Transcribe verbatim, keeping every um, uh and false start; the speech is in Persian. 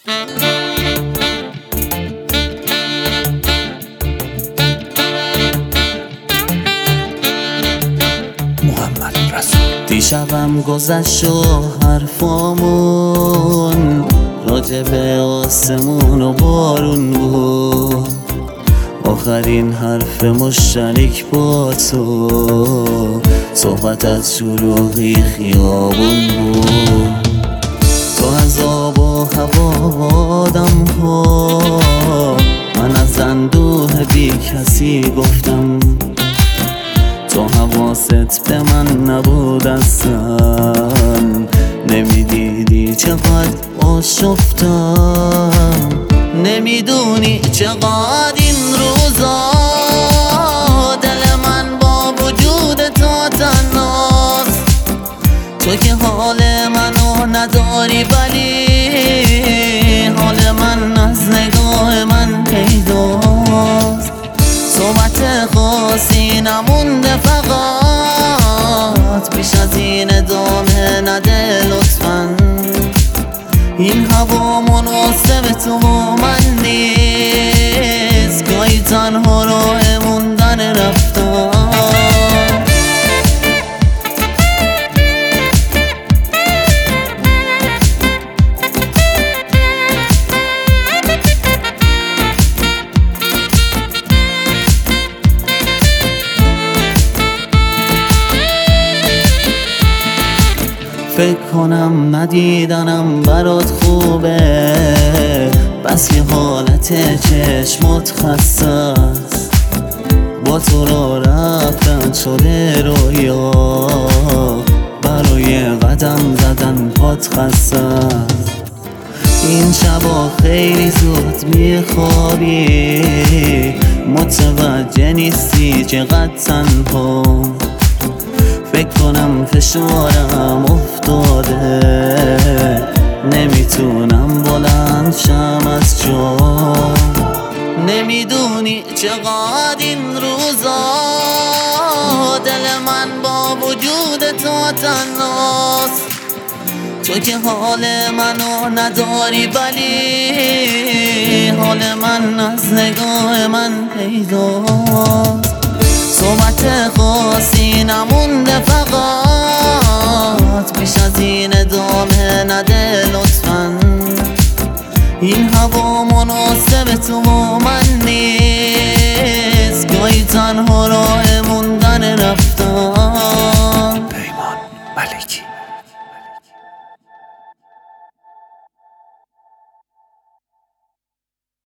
محمد رسول. دیشبم گذشت و حرفامون راجب آسمون و بارون بود. آخرین حرف مشترک با تو صحبت از شلوغی خیابون بود. تو از آب و هوا آدم ها، من از اندوه بی کسی گفتم. تو حواست به من نبود اصلا، نمیدیدی چقدر آشفتم. نمیدونی چقدر این روزا دل من با وجود تو تنهاست. تو که حال منو نداری ولی حال من از نگاه من پیداست. صحبت خاصی نمونده فقط، بیش از این ادامه نده لطفاً. این هوا مناسب تو و من نیست، گاهی تنها راه موندن رفتن. فکر کنم ندیدنم برات خوبه، بس یه حالت چشمات خسته است. با تو را رفتن شده رویا، برای قدم زدن پات خسته است. این شبا خیلی زود میخوابی، متوجه نیستی چقدر تنها. فکر کنم فشارم افتاده، نمیتونم بلند شم از جا. نمیدونی چقدر این روزا دل من با وجود تو تنهاست. تو که حال منو نداری ولی حال من از نگاه من پیداست. صحبت خاصی نمونده فقط، بیش از این ادامه نده لطفاً. این هوا مناسب تو و من نیست، گاهی تنها راه موندن رفتن. پیمان ملکی.